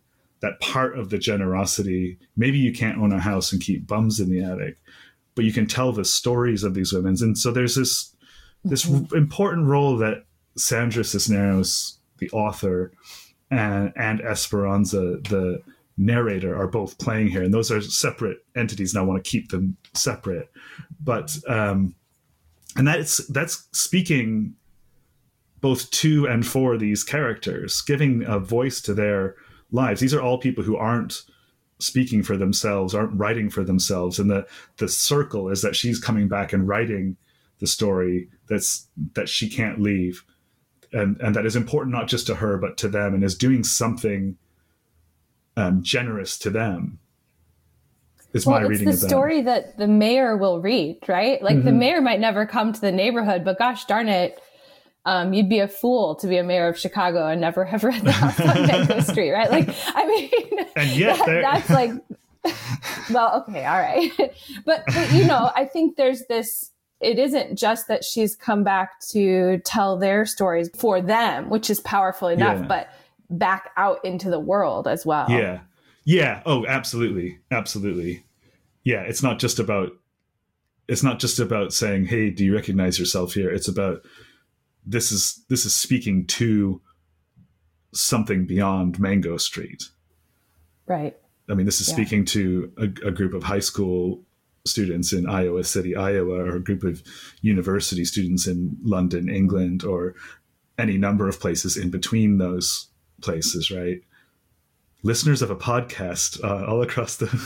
that part of the generosity. Maybe you can't own a house and keep bums in the attic, but you can tell the stories of these women. And so there's this this mm-hmm. important role that Sandra Cisneros, the author, and, and Esperanza, the narrator, are both playing here. And those are separate entities, and I want to keep them separate. But um, and that's that's speaking both to and for these characters, giving a voice to their lives. These are all people who aren't speaking for themselves, aren't writing for themselves. And the the circle is that she's coming back and writing the story that's that she can't leave. And and that is important not just to her, but to them, and is doing something um, generous to them. Is well, my it's reading the of that. story that the mayor will read, right? Like mm-hmm. the mayor might never come to the neighborhood, but gosh darn it, um, you'd be a fool to be a mayor of Chicago and never have read the house on Mango Street, right? Like, I mean, and yet that, that's like, well, okay, all right, but but you know, I think there's this. It isn't just that she's come back to tell their stories for them, which is powerful enough, yeah. but back out into the world as well. Yeah. Yeah. Oh, absolutely. Absolutely. Yeah. It's not just about, it's not just about saying, hey, do you recognize yourself here? It's about, this is, this is speaking to something beyond Mango Street. Right. I mean, this is yeah. speaking to a, a group of high school students in Iowa City, Iowa, or a group of university students in London, England, or any number of places in between those places, right? Listeners of a podcast uh, all across the...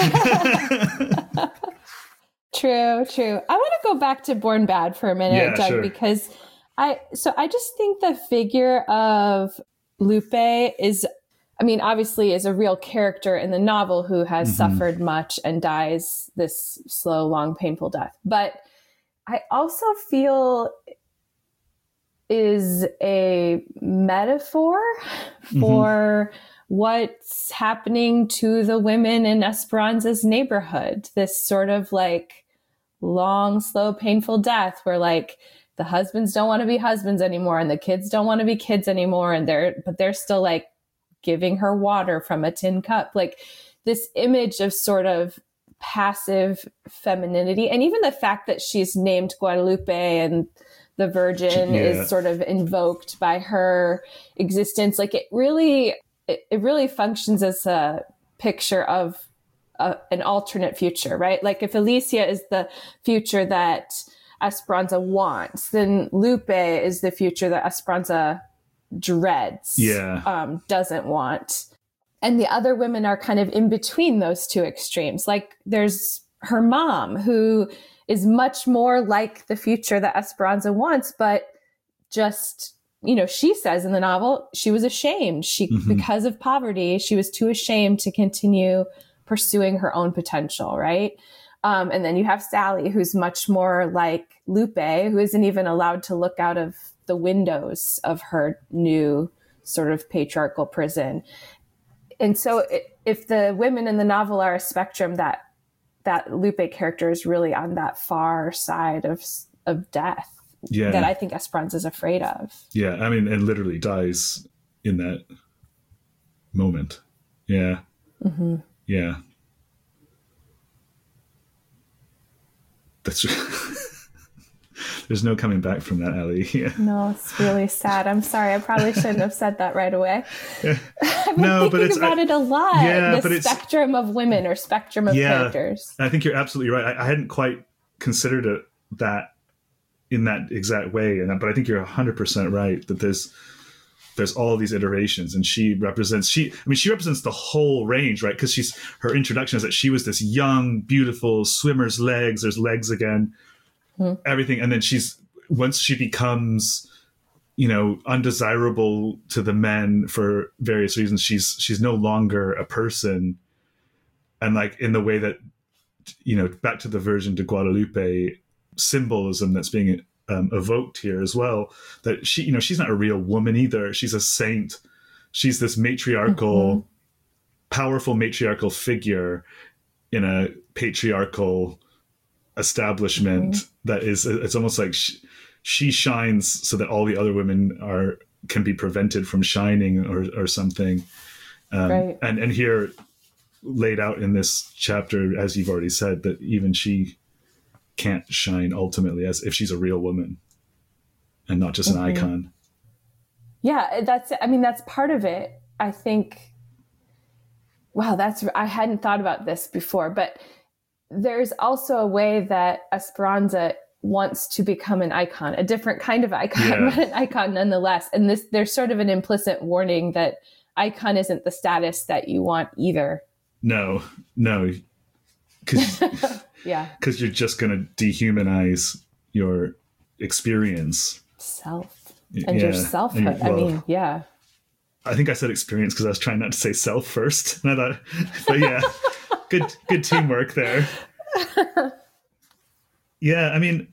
True, true. I want to go back to Born Bad for a minute, yeah, Doug, sure. because I, so I just think the figure of Lupe is, I mean, obviously is a real character in the novel who has mm-hmm. suffered much and dies this slow, long, painful death. But I also feel is a metaphor for mm-hmm. what's happening to the women in Esperanza's neighborhood. This sort of like long, slow, painful death where like the husbands don't want to be husbands anymore and the kids don't want to be kids anymore. And they're, but they're still like giving her water from a tin cup. Like this image of sort of passive femininity. And even the fact that she's named Guadalupe and the Virgin yeah. is sort of invoked by her existence. Like it really, it, it really functions as a picture of a, an alternate future, right? Like if Alicia is the future that Esperanza wants, then Lupe is the future that Esperanza dreads, yeah. um, doesn't want. And the other women are kind of in between those two extremes. Like there's her mom who is much more like the future that Esperanza wants, but just, you know, she says in the novel, she was ashamed. She, mm-hmm. because of poverty, she was too ashamed to continue pursuing her own potential. Right. Um, and then you have Sally, who's much more like Lupe, who isn't even allowed to look out of the windows of her new sort of patriarchal prison. And so it, if the women in the novel are a spectrum, that that Lupe character is really on that far side of of death yeah. that I think Esperanza is afraid of. Yeah, I mean, and literally dies in that moment. Yeah. Mm-hmm. Yeah. That's There's no coming back from that, Ellie. Yeah. No, it's really sad. I'm sorry. I probably shouldn't have said that right away. Yeah. I've been no, thinking but it's about I, it a lot. Yeah, the but spectrum it's, of women or spectrum of yeah, characters. I think you're absolutely right. I, I hadn't quite considered it that in that exact way, and but I think you're one hundred percent right that there's there's all these iterations, and she represents she. I mean, she represents the whole range, right? Because she's her introduction is that she was this young, beautiful swimmer's legs. There's legs again, mm-hmm. everything, and then she's. Once she becomes, you know, undesirable to the men for various reasons, she's she's no longer a person. And like in the way that, you know, back to the Virgin de Guadalupe symbolism that's being um, evoked here as well, that she, you know, she's not a real woman either. She's a saint. She's this matriarchal, mm-hmm. powerful matriarchal figure in a patriarchal establishment mm-hmm. that is, it's almost like she, she shines so that all the other women are can be prevented from shining or, or something. Um, right. And and here, laid out in this chapter, as you've already said, that even she can't shine ultimately as if she's a real woman and not just an Mm-hmm. icon. Yeah, that's, I mean, that's part of it. I think, wow, that's, I hadn't thought about this before, but there's also a way that Esperanza wants to become an icon, a different kind of icon, Yeah. but an icon nonetheless. And this, there's sort of an implicit warning that icon isn't the status that you want either. No, no, because Yeah. because you're just going to dehumanize your experience. Self and your Yeah. selfhood. And, I well, mean, yeah. I think I said experience because I was trying not to say self first. And I thought, but yeah, good good teamwork there. Yeah, I mean,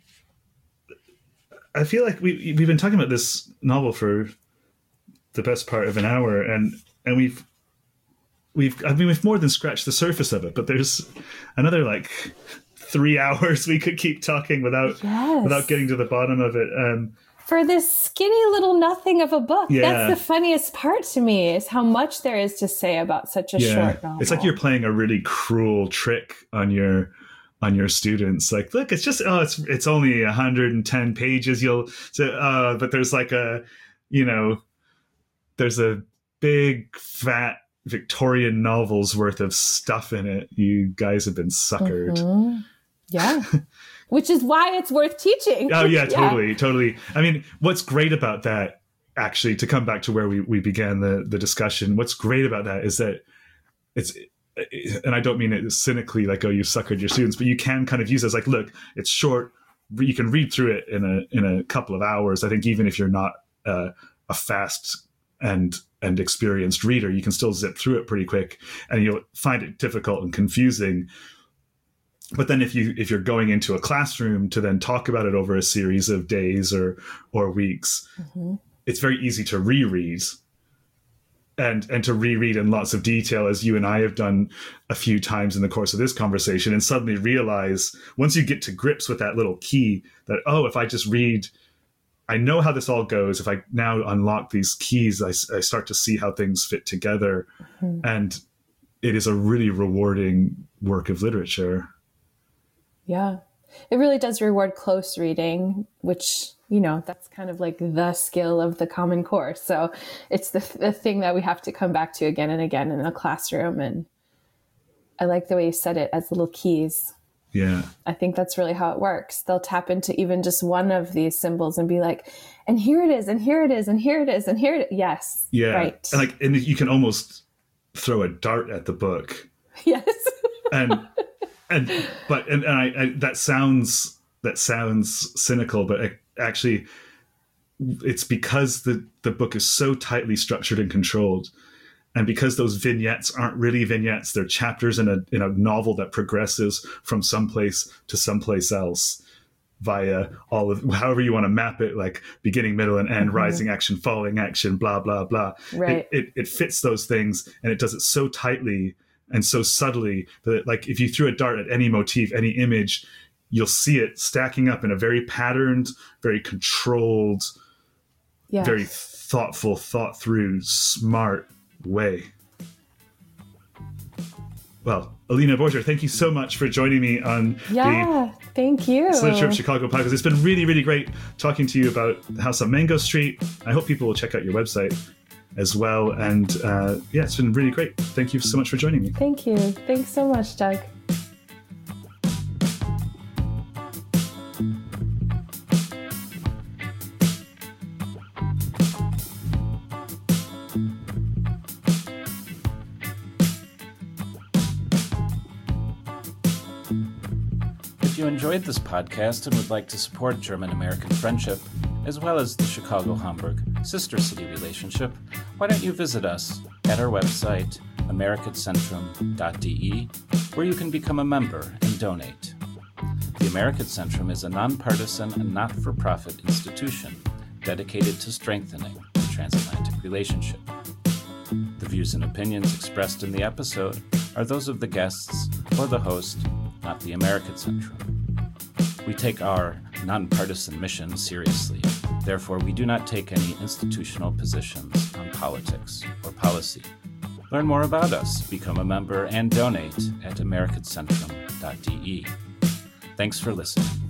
I feel like we we've been talking about this novel for the best part of an hour, and and we've we've I mean we've more than scratched the surface of it, but there's another like three hours we could keep talking without Yes. without getting to the bottom of it. Um, For this skinny little nothing of a book. Yeah. That's the funniest part to me, is how much there is to say about such a yeah, short novel. it's like you're playing a really cruel trick on your on your students. Like, look, it's just oh, it's it's only one hundred ten pages. You'll say, uh, but there's like a, you know, there's a big fat Victorian novel's worth of stuff in it. You guys have been suckered. Mhm. Yeah. Which is why it's worth teaching. Oh yeah, totally, totally. I mean, what's great about that, actually, to come back to where we, we began the, the discussion, what's great about that is that it's, and I don't mean it cynically like, oh, you suckered your students, but you can kind of use it as like, look, it's short. You can read through it in a in a couple of hours. I think even if you're not uh, a fast and and experienced reader, you can still zip through it pretty quick, and you'll find it difficult and confusing. But then if you if you're going into a classroom to then talk about it over a series of days or or weeks, Mm-hmm. it's very easy to reread and and to reread in lots of detail, as you and I have done a few times in the course of this conversation, and suddenly realize, once you get to grips with that little key, that, oh, if I just read, I know how this all goes. If I now unlock these keys, I, I start to see how things fit together. Mm-hmm. And it is a really rewarding work of literature. Yeah. It really does reward close reading, which, you know, that's kind of like the skill of the Common Core. So it's the, the thing that we have to come back to again and again in a classroom. And I like the way you said it, as little keys. Yeah. I think that's really how it works. They'll tap into even just one of these symbols and be like, and here it is, and here it is, and here it is, and here it is. Yes. Yeah. Right. And like, and you can almost throw a dart at the book. Yes. And and but and, and I, I that sounds that sounds cynical, but it, actually it's because the the book is so tightly structured and controlled, and because those vignettes aren't really vignettes, they're chapters in a in a novel that progresses from someplace to someplace else via all of, however you want to map it, like beginning, middle, and end, mm-hmm. rising action, falling action, blah blah blah. Right. It, it it fits those things, and it does it so tightly and so subtly that, like, if you threw a dart at any motif, any image, you'll see it stacking up in a very patterned, very controlled, Yes. very thoughtful, thought through, smart way. Well, Alina Borger, thank you so much for joining me on Yeah, thank you. the Literature of Chicago podcast. It's been really, really great talking to you about House on Mango Street. I hope people will check out your website as well. And uh, yeah, it's been really great. Thank you so much for joining me. Thank you. Thanks so much, Doug. If you enjoyed this podcast and would like to support German-American friendship, as well as the Chicago-Hamburg sister city relationship, why don't you visit us at our website, americatcentrum dot d e, where you can become a member and donate. The American Centrum is a nonpartisan and not-for-profit institution dedicated to strengthening the transatlantic relationship. The views and opinions expressed in the episode are those of the guests or the host, not the American Centrum. We take our nonpartisan mission seriously. Therefore, we do not take any institutional positions on politics or policy. Learn more about us, become a member, and donate at americancentrum dot d e. Thanks for listening.